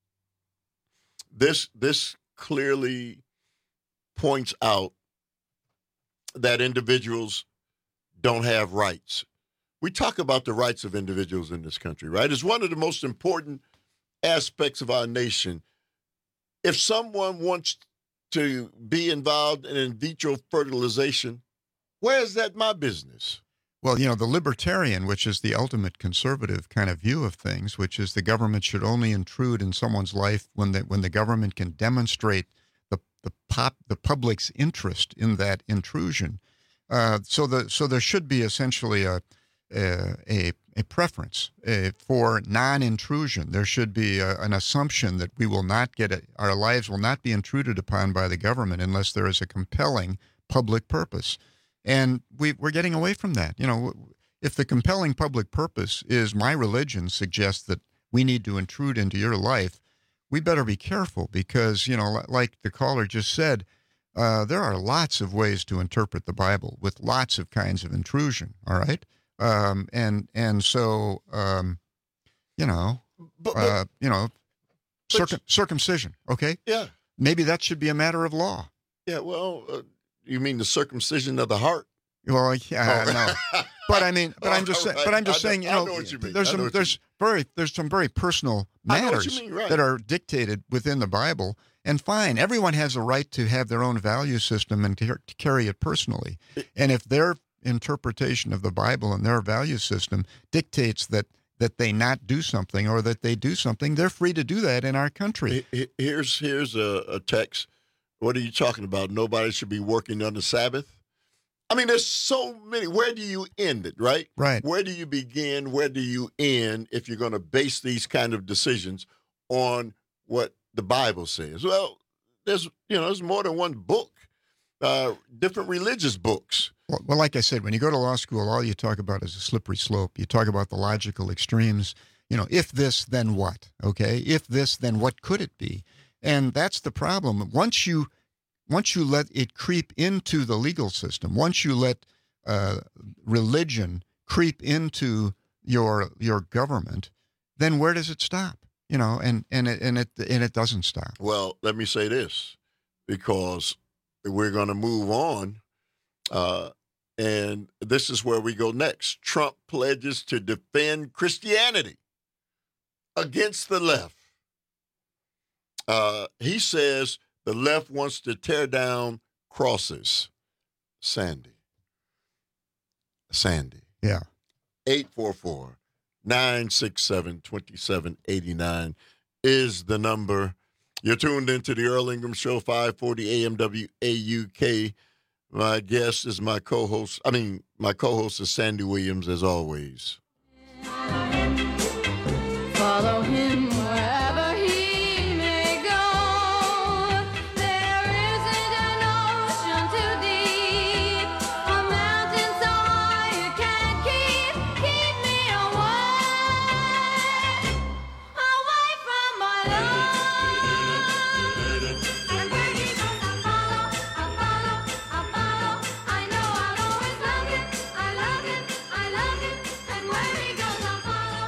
This clearly points out that individuals don't have rights. We talk about the rights of individuals in this country, right? It's one of the most important aspects of our nation. If someone wants to be involved in vitro fertilization, where is that my business? Well, the libertarian, which is the ultimate conservative kind of view of things, which is the government should only intrude in someone's life when the government can demonstrate the public's interest in that intrusion. So there should be essentially a preference for non-intrusion. There should be an assumption that we will not our lives will not be intruded upon by the government unless there is a compelling public purpose. And we're getting away from that. If the compelling public purpose is my religion suggests that we need to intrude into your life, we better be careful because, like the caller just said, there are lots of ways to interpret the Bible with lots of kinds of intrusion. All right. Circumcision. Okay. Yeah. Maybe that should be a matter of law. Yeah. Well, you mean the circumcision of the heart? Well, yeah, no. But I'm just saying, I know what you mean. There's some very personal matters that are dictated within the Bible. And fine, everyone has a right to have their own value system and to carry it personally. And if their interpretation of the Bible and their value system dictates that they not do something or that they do something, they're free to do that in our country. Here's a text. What are you talking about? Nobody should be working on the Sabbath? I mean, there's so many. Where do you end it, right? Right. Where do you begin? Where do you end if you're going to base these kind of decisions on what the Bible says? Well, there's more than one book, different religious books. Well, like I said, when you go to law school, all you talk about is a slippery slope. You talk about the logical extremes. If this, then what? Okay? If this, then what could it be? And that's the problem. Once you let it creep into the legal system, once you let religion creep into your government, then where does it stop? And it doesn't stop. Well, let me say this, because we're going to move on, and this is where we go next. Trump pledges to defend Christianity against the left. He says the left wants to tear down crosses. Sandy. Yeah. 844-967-2789 is the number. You're tuned into the Earl Ingram Show, 540 AM WAUK. My guest is my co-host is Sandy Williams, as always. Follow him wherever he may go. There isn't an ocean too deep, a mountain so high you can't keep me away from my love. And where he goes, I follow. I know I'll always love him. I love him. And where he goes, I follow.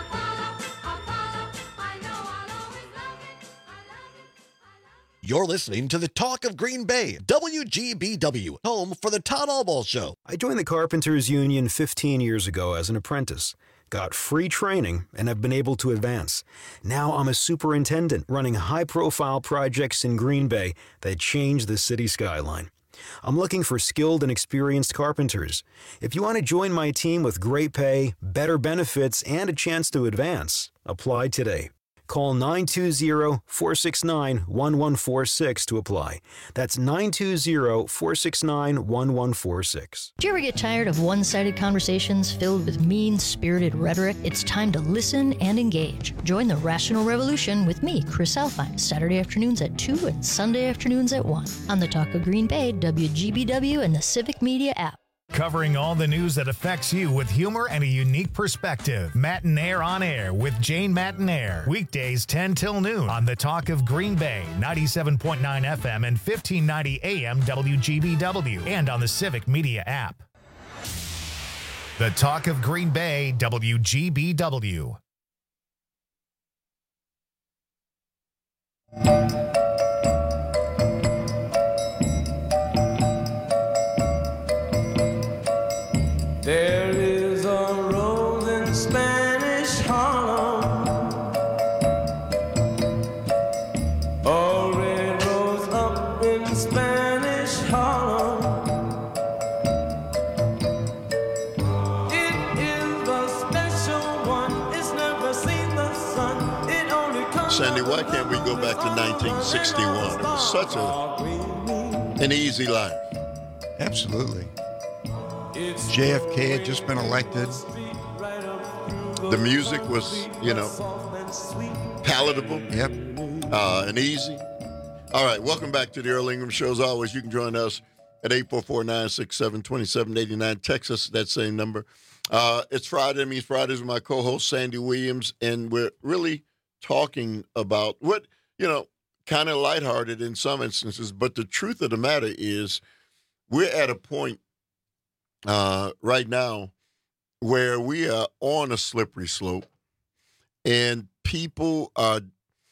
You're listening to the Talk of Green Bay, WGBW, home for the Todd Albaugh Show. I joined the Carpenters Union 15 years ago as an apprentice, got free training, and have been able to advance. Now I'm a superintendent running high-profile projects in Green Bay that change the city skyline. I'm looking for skilled and experienced carpenters. If you want to join my team with great pay, better benefits, and a chance to advance, apply today. Call 920-469-1146 to apply. That's 920-469-1146. Do you ever get tired of one-sided conversations filled with mean-spirited rhetoric? It's time to listen and engage. Join the Rational Revolution with me, Chris Alfine, Saturday afternoons at 2 and Sunday afternoons at 1 on the Talk of Green Bay, WGBW, and the Civic Media app. Covering all the news that affects you with humor and a unique perspective. Matinaire on Air with Jane Matinaire. Weekdays 10 till noon on the Talk of Green Bay, 97.9 FM and 1590 AM WGBW, and on the Civic Media app. The Talk of Green Bay, WGBW. There is a rose in Spanish Harlem, a red rose up in Spanish Harlem. It is a special one, it's never seen the sun, it only comes. Sandy, why can't we go back to 1961? It was such an easy life. Absolutely. JFK had just been elected. The music was, palatable. Yep. And easy. All right, welcome back to the Earl Ingram Show. As always, you can join us at 844-967-2789. Text us that same number. It's Friday. It means Fridays with my co-host, Sandy Williams, and we're really talking about what, kind of lighthearted in some instances, but the truth of the matter is we're at a point right now where we are on a slippery slope, and people are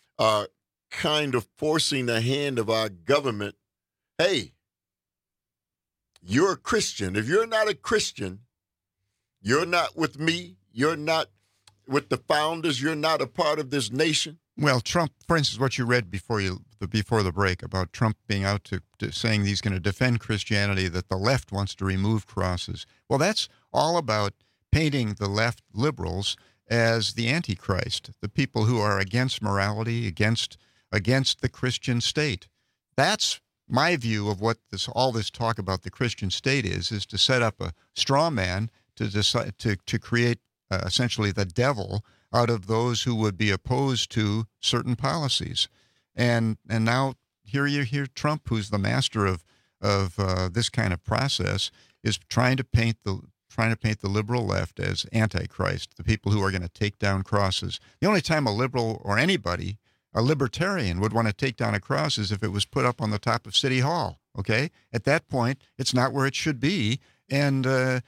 kind of forcing the hand of our government. Hey, you're a Christian. If you're not a Christian, you're not with me. You're not with the founders. You're not a part of this nation. Well, Trump, for instance, what you read before the break about Trump being out to saying he's going to defend Christianity, that the left wants to remove crosses. Well, that's all about painting the left liberals as the Antichrist, the people who are against morality, against the Christian state. That's my view of what all this talk about the Christian state is to set up a straw man to create essentially the devil out of those who would be opposed to certain policies. And now here you hear Trump, who's the master of this kind of process, is trying to paint the liberal left as Antichrist, the people who are going to take down crosses. The only time a liberal or anybody, a libertarian, would want to take down a cross is if it was put up on the top of City Hall. Okay, at that point, it's not where it should be, and a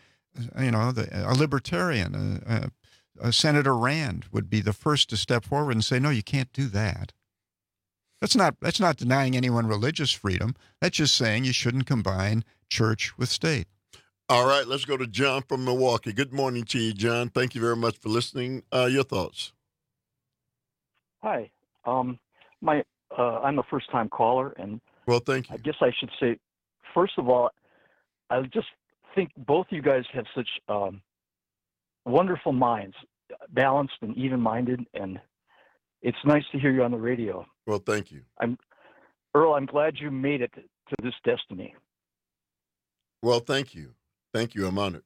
libertarian. Senator Rand would be the first to step forward and say, no, you can't do that. That's not denying anyone religious freedom. That's just saying you shouldn't combine church with state. All right, let's go to John from Milwaukee. Good morning to you, John. Thank you very much for listening. Your thoughts? Hi. I'm a first-time caller, and well, thank you. I guess I should say, first of all, I just think both you guys have such wonderful minds, balanced and even-minded, and it's nice to hear you on the radio. Well, thank you. Earl, I'm glad you made it to this destiny. Well, thank you. Thank you. I'm honored.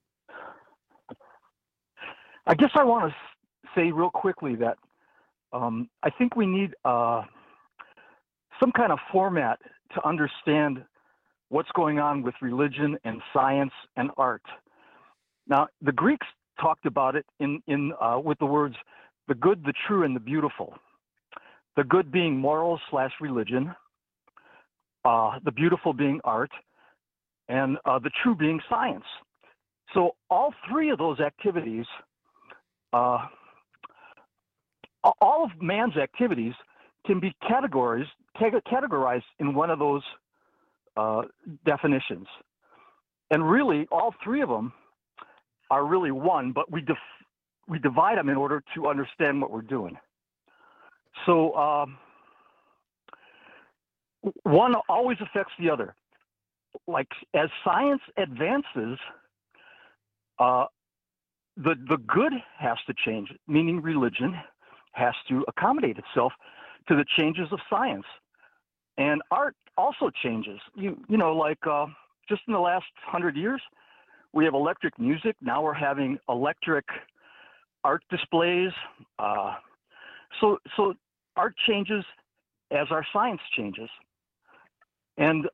I guess I want to say real quickly that I think we need some kind of format to understand what's going on with religion and science and art. Now, the Greeks talked about it with the words, the good, the true, and the beautiful. The good being moral/religion, the beautiful being art, and the true being science. So all three of those activities, all of man's activities can be categorized in one of those definitions. And really, all three of them are really one, but we divide them in order to understand what we're doing. So one always affects the other. Like as science advances, the good has to change, meaning religion, has to accommodate itself to the changes of science. And art also changes. You know, like just in the last 100 years, we have electric music. Now we're having electric art displays. So art changes as our science changes. And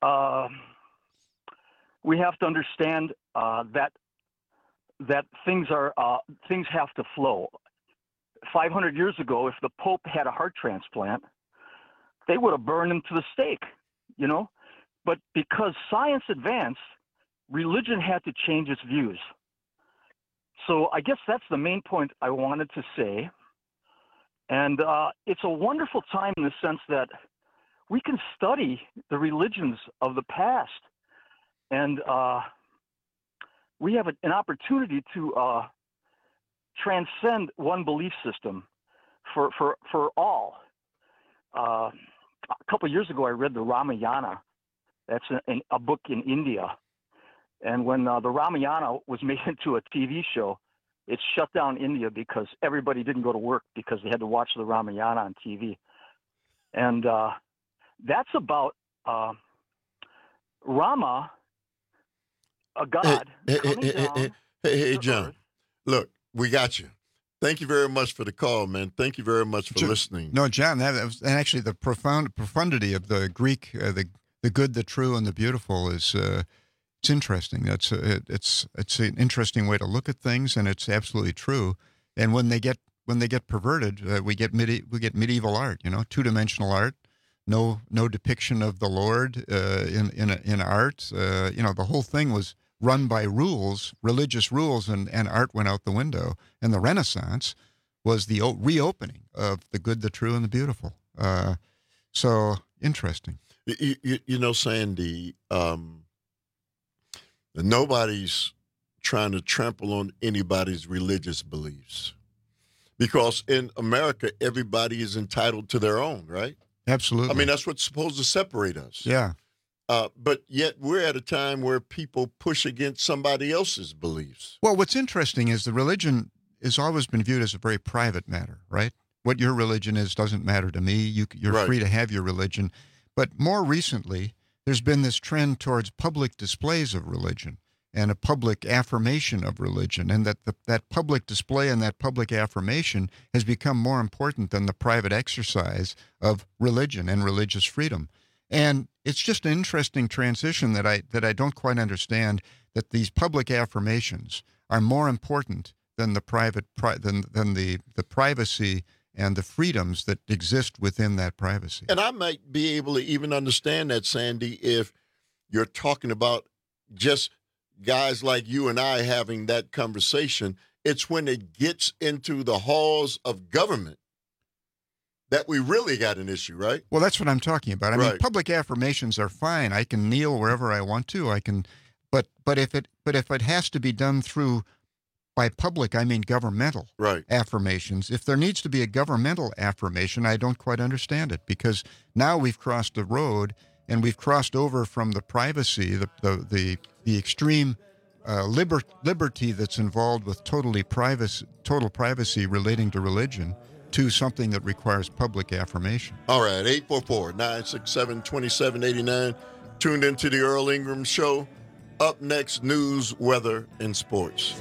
we have to understand that things have to flow. 500 years ago, if the Pope had a heart transplant, they would have burned him to the stake, you know. But because science advanced, religion had to change its views. So I guess that's the main point I wanted to say. And it's a wonderful time in the sense that we can study the religions of the past, and we have an opportunity to transcend one belief system for all. A couple of years ago, I read the Ramayana. That's a book in India. And when the Ramayana was made into a TV show, it shut down India because everybody didn't go to work because they had to watch the Ramayana on TV. And that's about Rama, a god. Hey, John, look, we got you. Thank you very much for the call, man. Thank you very much for listening. No, John, that was, and actually the profundity of the Greek, the good, the true, and the beautiful is it's interesting. It's an interesting way to look at things, and it's absolutely true. And when they get perverted, we get medieval art. You know, two-dimensional art. No depiction of the Lord in art. You know, the whole thing was run by rules, religious rules, and art went out the window. And the Renaissance was the reopening of the good, the true, and the beautiful. So interesting. You know, Sandy, nobody's trying to trample on anybody's religious beliefs, because in America, everybody is entitled to their own, right? Absolutely. I mean, that's what's supposed to separate us. Yeah. But yet we're at a time where people push against somebody else's beliefs. Well, what's interesting is the religion has always been viewed as a very private matter, right? What your religion is doesn't matter to me. You're Right. free to have your religion. But more recently, there's been this trend towards public displays of religion and a public affirmation of religion, and that public display and that public affirmation has become more important than the private exercise of religion and religious freedom. And it's just an interesting transition that I don't quite understand, that these public affirmations are more important than the the privacy and the freedoms that exist within that privacy. And I might be able to even understand that, Sandy, if you're talking about just guys like you and I having that conversation. It's when it gets into the halls of government that we really got an issue, right? Well, that's what I'm talking about. I mean, Right. public affirmations are fine. I can kneel wherever I want to. But if it has to be done through, by public, I mean governmental affirmations. If there needs to be a governmental affirmation, I don't quite understand it, because now we've crossed the road and we've crossed over from the privacy, the extreme liberty that's involved with total privacy relating to religion, to something that requires public affirmation. All right, 844-967-2789. Tuned into the Earl Ingram Show. Up next, news, weather, and sports.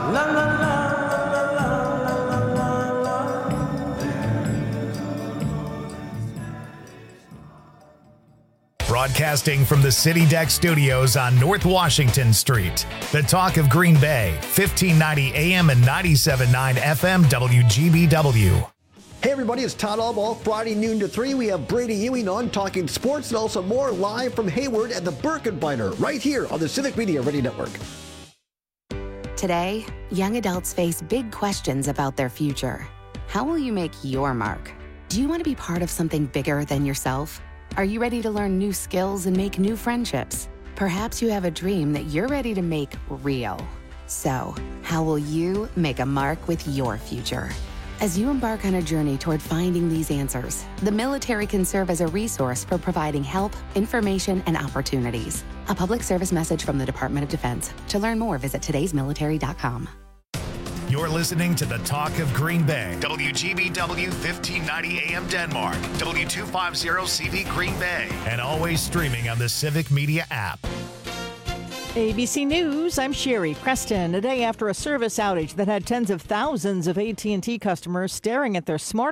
Broadcasting from the City Deck Studios on North Washington Street. The Talk of Green Bay, 1590 AM and 97.9 FM WGBW. Hey everybody, it's Todd Allball. Friday noon to 3, we have Brady Ewing on talking sports, and also more live from Hayward at the Birkenbiner, right here on the Civic Media Radio Network. Today, young adults face big questions about their future. How will you make your mark? Do you want to be part of something bigger than yourself? Are you ready to learn new skills and make new friendships? Perhaps you have a dream that you're ready to make real. So, how will you make a mark with your future? As you embark on a journey toward finding these answers, the military can serve as a resource for providing help, information, and opportunities. A public service message from the Department of Defense. To learn more, visit todaysmilitary.com. You're listening to the Talk of Green Bay. WGBW 1590 AM Denmark. W250 CV Green Bay. And always streaming on the Civic Media app. ABC News, I'm Sherry Preston. A day after a service outage that had tens of thousands of AT&T customers staring at their smartphones